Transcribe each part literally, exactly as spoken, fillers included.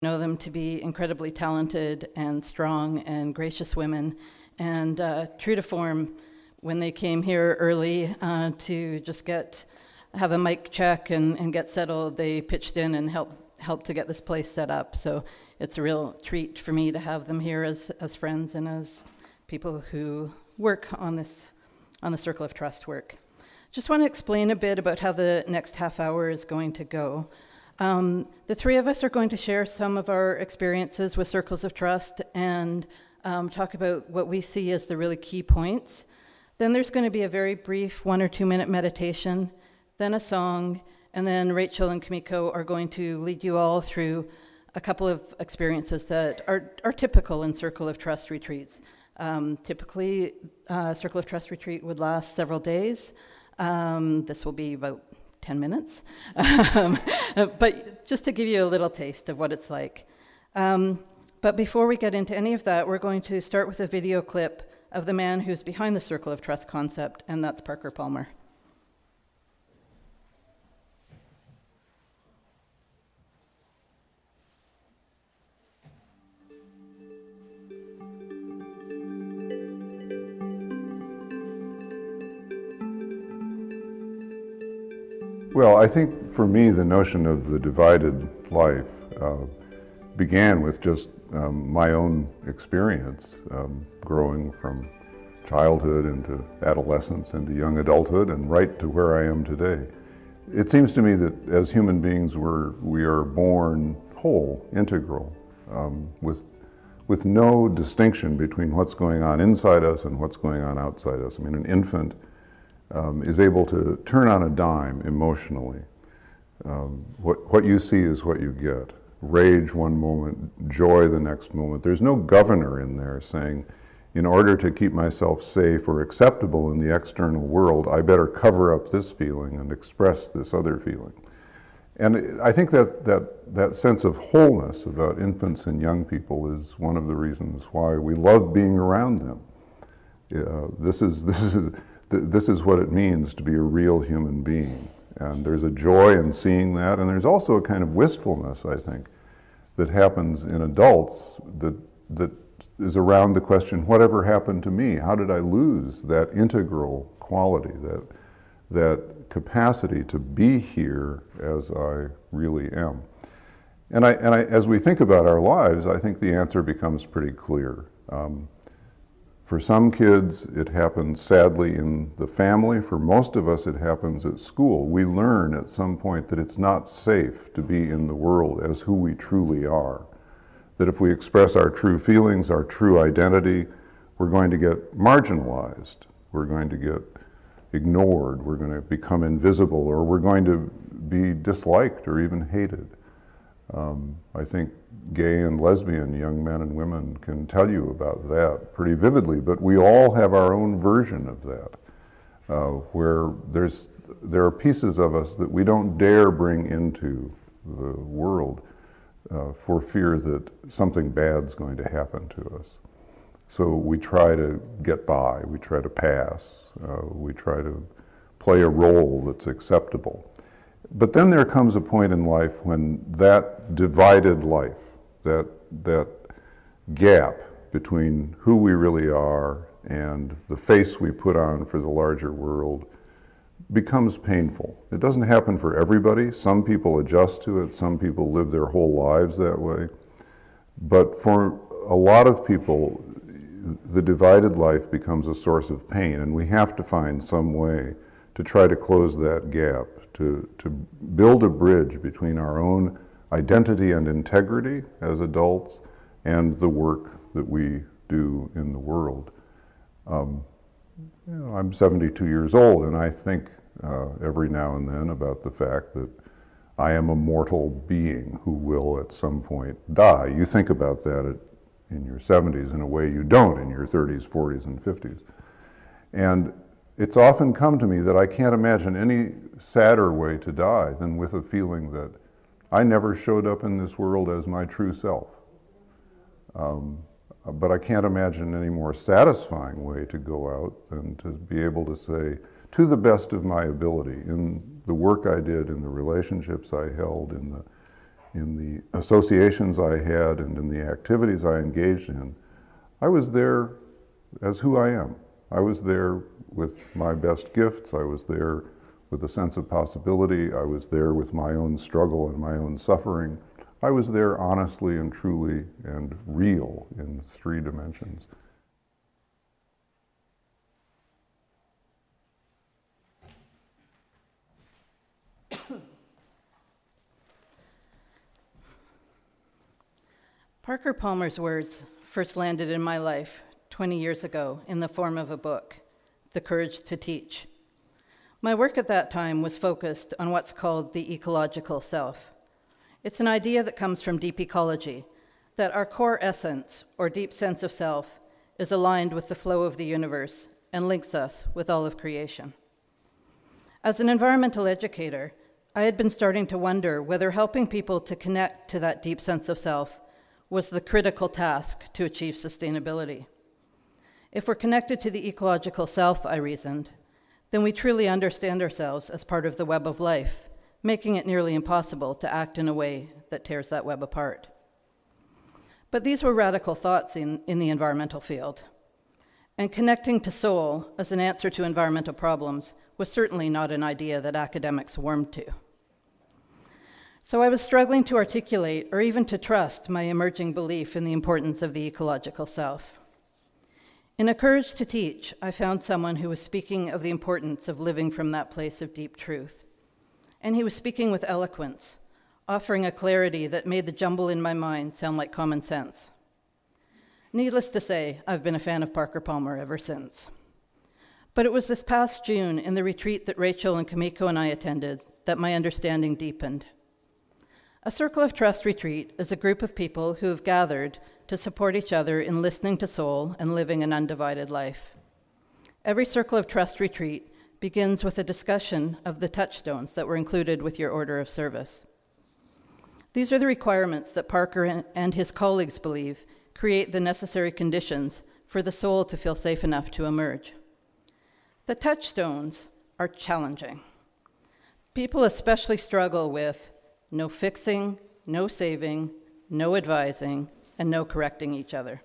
know them to be incredibly talented and strong and gracious women. And uh, true to form, when they came here early uh, to just get have a mic check and, and get settled, they pitched in and helped helped to get this place set up. So it's a real treat for me to have them here as as friends and as people who work on this on the Circle of Trust work. Just want to explain a bit about how the next half hour is going to go. Um, the three of us are going to share some of our experiences with Circles of Trust and um, talk about what we see as the really key points. Then there's going to be a very brief one or two minute meditation, then a song, and then Rachel and Kimiko are going to lead you all through a couple of experiences that are, are typical in Circle of Trust retreats. Um, typically, uh, Circle of Trust retreat would last several days. Um, this will be about ten minutes, um, but just to give you a little taste of what it's like. Um, but before we get into any of that, we're going to start with a video clip of the man who's behind the Circle of Trust concept, and that's Parker Palmer. Well, I think for me the notion of the divided life uh, began with just um, my own experience um, growing from childhood into adolescence into young adulthood and right to where I am today. It seems to me that as human beings we're, we are born whole, integral, um, with, with no distinction between what's going on inside us and what's going on outside us. I mean, an infant Um, is able to turn on a dime emotionally. Um, what, what you see is what you get. Rage one moment, joy the next moment. There's no governor in there saying, in order to keep myself safe or acceptable in the external world, I better cover up this feeling and express this other feeling. And I think that, that, that sense of wholeness about infants and young people is one of the reasons why we love being around them. Uh, this is, this is, This is what it means to be a real human being. And there's a joy in seeing that, and there's also a kind of wistfulness, I think, that happens in adults that that is around the question, whatever happened to me? How did I lose that integral quality, that that capacity to be here as I really am? And I and I, as we think about our lives, I think the answer becomes pretty clear. Um, For some kids, it happens sadly in the family. For most of us, it happens at school. We learn at some point that it's not safe to be in the world as who we truly are. That if we express our true feelings, our true identity, we're going to get marginalized. We're going to get ignored. We're going to become invisible, or we're going to be disliked or even hated. Um, I think gay and lesbian young men and women can tell you about that pretty vividly, but we all have our own version of that, uh, where there's there are pieces of us that we don't dare bring into the world uh, for fear that something bad's going to happen to us. So we try to get by, we try to pass, uh, we try to play a role that's acceptable. But then there comes a point in life when that divided life, that that gap between who we really are and the face we put on for the larger world becomes painful. It doesn't happen for everybody. Some people adjust to it. Some people live their whole lives that way. But for a lot of people, the divided life becomes a source of pain, and we have to find some way to try to close that gap, to, to build a bridge between our own identity and integrity as adults and the work that we do in the world. Um, you know, I'm seventy-two years old, and I think uh, every now and then about the fact that I am a mortal being who will at some point die. You think about that at, in your seventies in a way you don't in your thirties, forties, and fifties. And it's often come to me that I can't imagine any sadder way to die than with a feeling that I never showed up in this world as my true self. Um, but I can't imagine any more satisfying way to go out than to be able to say, to the best of my ability, in the work I did, in the relationships I held, in the in the associations I had and in the activities I engaged in, I was there as who I am. I was there with my best gifts. I was there with a sense of possibility. I was there with my own struggle and my own suffering. I was there honestly and truly and real in three dimensions. Parker Palmer's words first landed in my life twenty years ago in the form of a book, The Courage to Teach. My work at that time was focused on what's called the ecological self. It's an idea that comes from deep ecology, that our core essence, or deep sense of self, is aligned with the flow of the universe and links us with all of creation. As an environmental educator, I had been starting to wonder whether helping people to connect to that deep sense of self was the critical task to achieve sustainability. If we're connected to the ecological self, I reasoned, then we truly understand ourselves as part of the web of life, making it nearly impossible to act in a way that tears that web apart. But these were radical thoughts in, in the environmental field. And connecting to soul as an answer to environmental problems was certainly not an idea that academics warmed to. So I was struggling to articulate or even to trust my emerging belief in the importance of the ecological self. In A Courage to Teach, I found someone who was speaking of the importance of living from that place of deep truth. And he was speaking with eloquence, offering a clarity that made the jumble in my mind sound like common sense. Needless to say, I've been a fan of Parker Palmer ever since. But it was this past June in the retreat that Rachel and Kamiko and I attended that my understanding deepened. A Circle of Trust retreat is a group of people who have gathered to support each other in listening to soul and living an undivided life. Every Circle of Trust retreat begins with a discussion of the touchstones that were included with your order of service. These are the requirements that Parker and his colleagues believe create the necessary conditions for the soul to feel safe enough to emerge. The touchstones are challenging. People especially struggle with no fixing, no saving, no advising, and no correcting each other.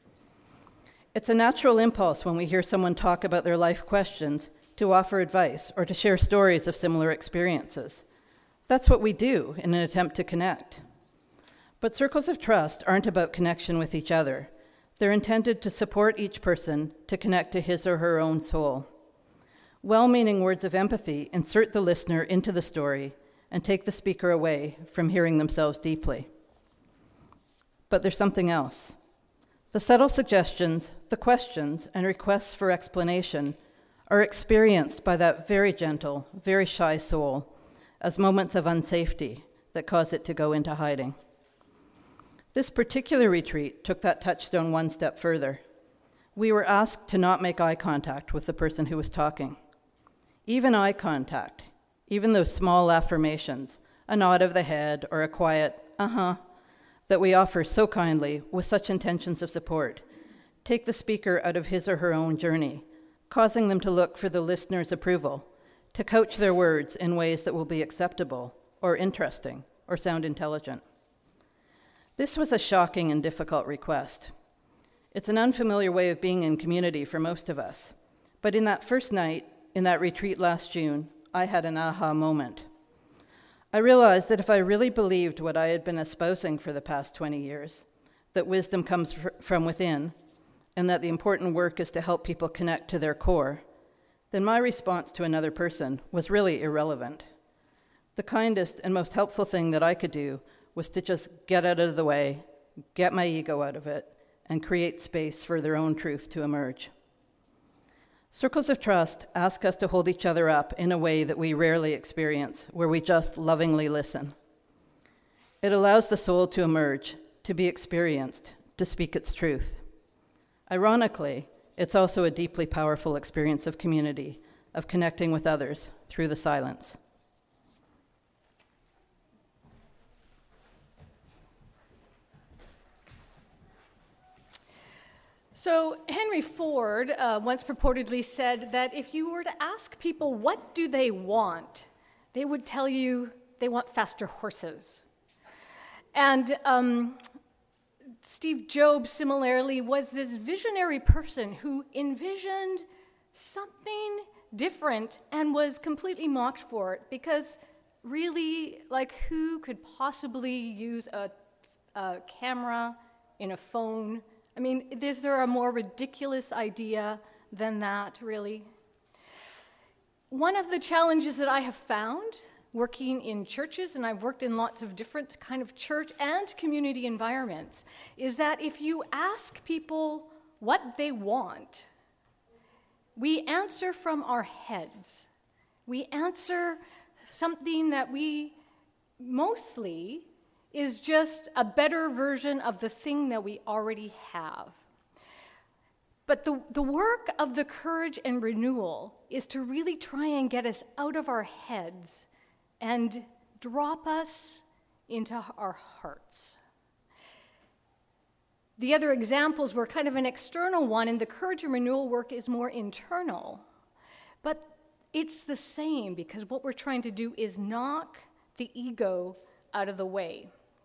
It's a natural impulse when we hear someone talk about their life questions to offer advice or to share stories of similar experiences. That's what we do in an attempt to connect. But circles of trust aren't about connection with each other. They're intended to support each person to connect to his or her own soul. Well-meaning words of empathy insert the listener into the story and take the speaker away from hearing themselves deeply. But there's something else. The subtle suggestions, the questions, and requests for explanation are experienced by that very gentle, very shy soul as moments of unsafety that cause it to go into hiding. This particular retreat took that touchstone one step further. We were asked to not make eye contact with the person who was talking. Even eye contact, even those small affirmations, a nod of the head or a quiet, uh-huh, that we offer so kindly with such intentions of support, take the speaker out of his or her own journey, causing them to look for the listener's approval, to couch their words in ways that will be acceptable or interesting or sound intelligent. This was a shocking and difficult request. It's an unfamiliar way of being in community for most of us, but in that first night, in that retreat last June, I had an aha moment. I realized that if I really believed what I had been espousing for the past twenty years, that wisdom comes fr- from within, and that the important work is to help people connect to their core, then my response to another person was really irrelevant. The kindest and most helpful thing that I could do was to just get out of the way, get my ego out of it, and create space for their own truth to emerge. Circles of trust ask us to hold each other up in a way that we rarely experience, where we just lovingly listen. It allows the soul to emerge, to be experienced, to speak its truth. Ironically, it's also a deeply powerful experience of community, of connecting with others through the silence. So Henry Ford uh, once purportedly said that if you were to ask people what do they want, they would tell you they want faster horses. And um, Steve Jobs, similarly, was this visionary person who envisioned something different and was completely mocked for it, because really, like, who could possibly use a, a camera in a phone? I mean, is there a more ridiculous idea than that, really? One of the challenges that I have found working in churches, and I've worked in lots of different kind of church and community environments, is that if you ask people what they want, we answer from our heads. We answer something that we mostly is just a better version of the thing that we already have. But the, the work of the courage and renewal is to really try and get us out of our heads and drop us into our hearts. The other examples were kind of an external one, and the courage and renewal work is more internal. But it's the same, because what we're trying to do is knock the ego out of the way.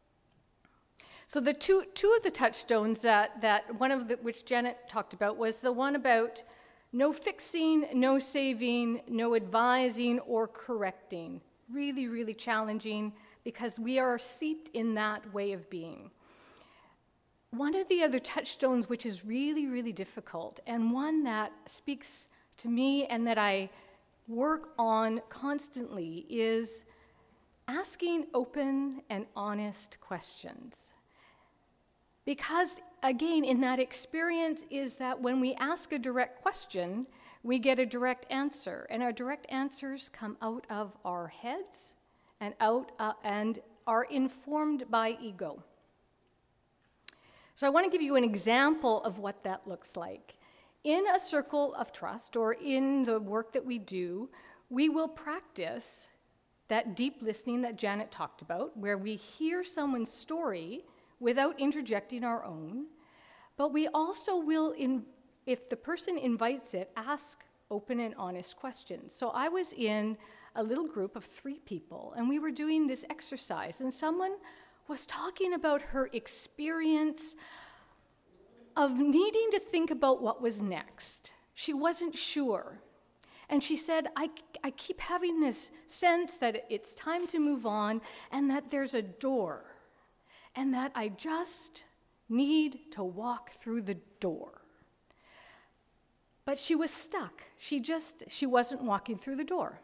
So the two two of the touchstones that, that one of the, which Janet talked about, was the one about no fixing, no saving, no advising or correcting. Really, really challenging, because we are seeped in that way of being. One of the other touchstones, which is really, really difficult, and one that speaks to me and that I work on constantly, is asking open and honest questions. Because, again, in that experience is that when we ask a direct question, we get a direct answer, and our direct answers come out of our heads and out uh, and are informed by ego. So I want to give you an example of what that looks like. In a circle of trust, or in the work that we do, we will practice that deep listening that Janet talked about, where we hear someone's story without interjecting our own, but we also will, in, if the person invites it, ask open and honest questions. So I was in a little group of three people, and we were doing this exercise, and someone was talking about her experience of needing to think about what was next. She wasn't sure. And she said, I, I keep having this sense that it's time to move on, and that there's a door, and that I just need to walk through the door. But she was stuck. She just, she wasn't walking through the door.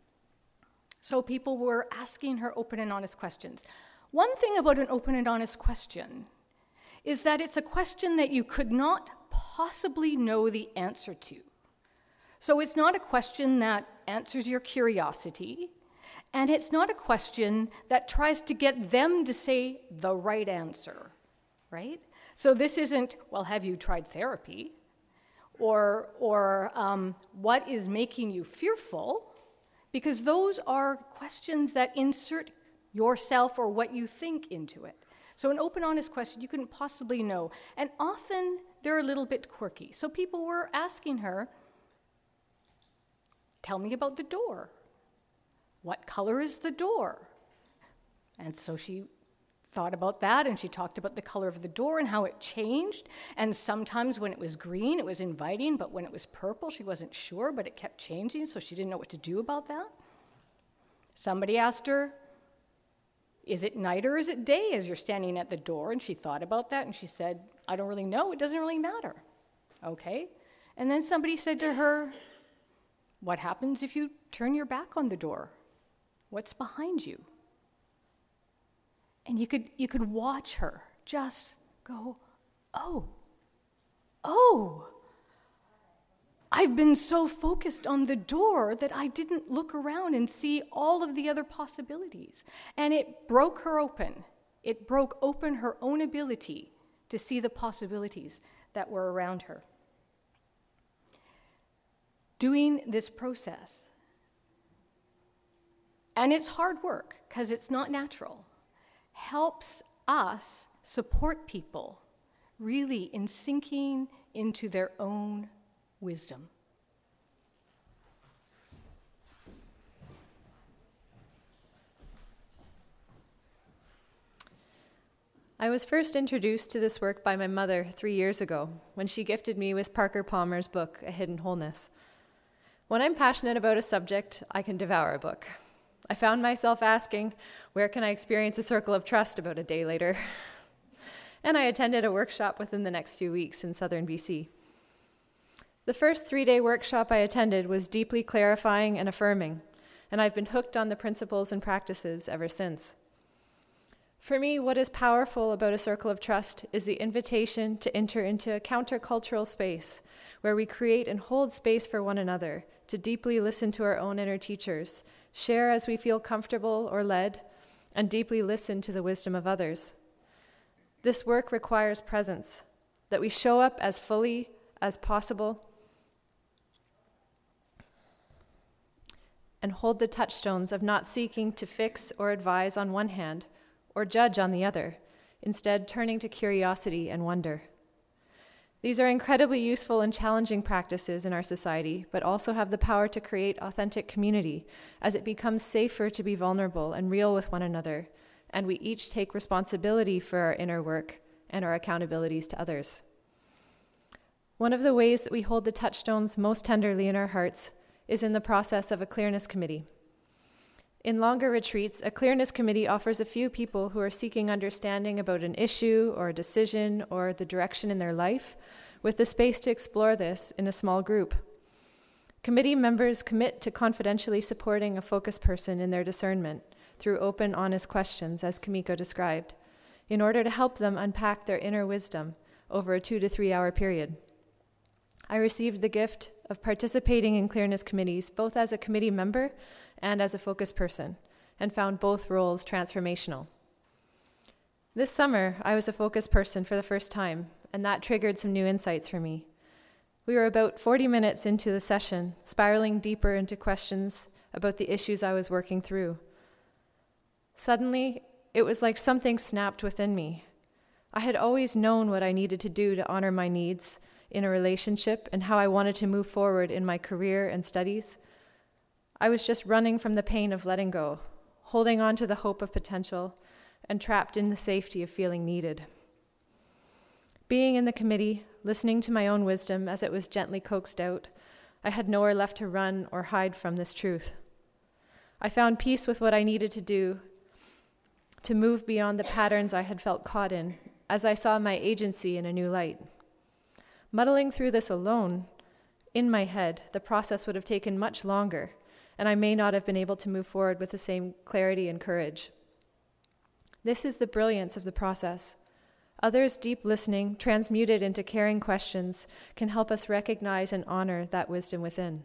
So people were asking her open and honest questions. One thing about an open and honest question is that it's a question that you could not possibly know the answer to. So it's not a question that answers your curiosity, and it's not a question that tries to get them to say the right answer, right? So this isn't, well, have you tried therapy? Or, or um, what is making you fearful? Because those are questions that insert yourself or what you think into it. So an open, honest question you couldn't possibly know. And often they're a little bit quirky. So people were asking her, tell me about the door. What color is the door? And so she thought about that, and she talked about the color of the door and how it changed. And sometimes when it was green, it was inviting, but when it was purple, she wasn't sure, but it kept changing, so she didn't know what to do about that. Somebody asked her, is it night or is it day as you're standing at the door? And she thought about that, and she said, I don't really know. It doesn't really matter. Okay. And then somebody said to her, what happens if you turn your back on the door? What's behind you? And you could you could watch her just go, oh, oh, I've been so focused on the door that I didn't look around and see all of the other possibilities. And it broke her open. It broke open her own ability to see the possibilities that were around her. Doing this process, and it's hard work because it's not natural, helps us support people really in sinking into their own wisdom. I was first introduced to this work by my mother three years ago when she gifted me with Parker Palmer's book, A Hidden Wholeness. When I'm passionate about a subject, I can devour a book. I found myself asking, where can I experience a circle of trust about a day later? And I attended a workshop within the next few weeks in southern B C. The first three-day workshop I attended was deeply clarifying and affirming, and I've been hooked on the principles and practices ever since. For me, what is powerful about a circle of trust is the invitation to enter into a countercultural space where we create and hold space for one another, to deeply listen to our own inner teachers, share as we feel comfortable or led, and deeply listen to the wisdom of others. This work requires presence, that we show up as fully as possible and hold the touchstones of not seeking to fix or advise on one hand, or judge on the other, instead turning to curiosity and wonder. These are incredibly useful and challenging practices in our society, but also have the power to create authentic community as it becomes safer to be vulnerable and real with one another, and we each take responsibility for our inner work and our accountabilities to others. One of the ways that we hold the touchstones most tenderly in our hearts is in the process of a clearness committee. In longer retreats, a clearness committee offers a few people who are seeking understanding about an issue or a decision or the direction in their life with the space to explore this in a small group. Committee members commit to confidentially supporting a focus person in their discernment through open, honest questions, as Kimiko described, in order to help them unpack their inner wisdom over a two to three hour period. I received the gift of participating in clearness committees both as a committee member and as a focus person, and found both roles transformational. This summer, I was a focus person for the first time, and that triggered some new insights for me. We were about forty minutes into the session, spiraling deeper into questions about the issues I was working through. Suddenly, it was like something snapped within me. I had always known what I needed to do to honor my needs in a relationship and how I wanted to move forward in my career and studies. I was just running from the pain of letting go, holding on to the hope of potential, and trapped in the safety of feeling needed. Being in the committee, listening to my own wisdom as it was gently coaxed out, I had nowhere left to run or hide from this truth. I found peace with what I needed to do to move beyond the patterns I had felt caught in, as I saw my agency in a new light. Muddling through this alone, in my head, the process would have taken much longer, and I may not have been able to move forward with the same clarity and courage. This is the brilliance of the process. Others' deep listening, transmuted into caring questions, can help us recognize and honor that wisdom within.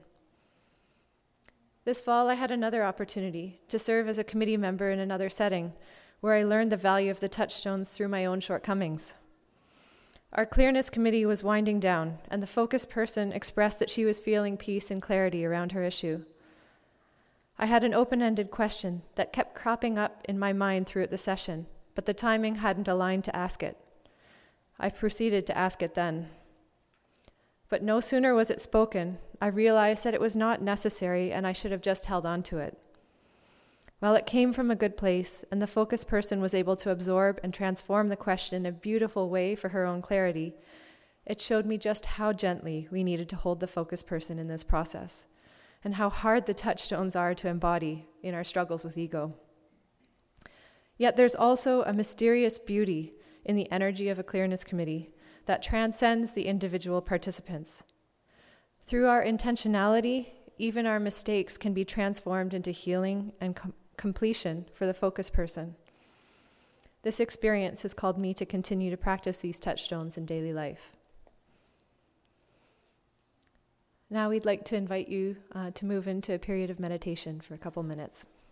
This fall, I had another opportunity to serve as a committee member in another setting, where I learned the value of the touchstones through my own shortcomings. Our clearness committee was winding down, and the focus person expressed that she was feeling peace and clarity around her issue. I had an open-ended question that kept cropping up in my mind throughout the session, but the timing hadn't aligned to ask it. I proceeded to ask it then. But no sooner was it spoken, I realized that it was not necessary and I should have just held on to it. While it came from a good place and the focus person was able to absorb and transform the question in a beautiful way for her own clarity, it showed me just how gently we needed to hold the focus person in this process, and how hard the touchstones are to embody in our struggles with ego. Yet there's also a mysterious beauty in the energy of a clearness committee that transcends the individual participants. Through our intentionality, even our mistakes can be transformed into healing and com- completion for the focus person. This experience has called me to continue to practice these touchstones in daily life. Now we'd like to invite you uh, to move into a period of meditation for a couple minutes.